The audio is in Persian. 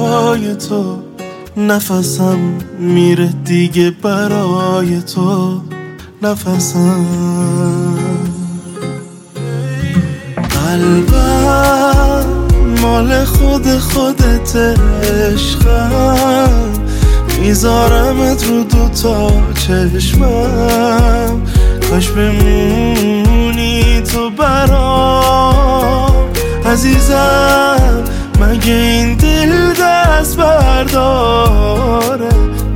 برای تو، نفسم میره دیگه برای تو، نفسم. قلبم مال خودت عشقم، میذارمت رو دوتا چشمم، کاش بمونی تو برام عزیزم. مگه این دل دست برداره؟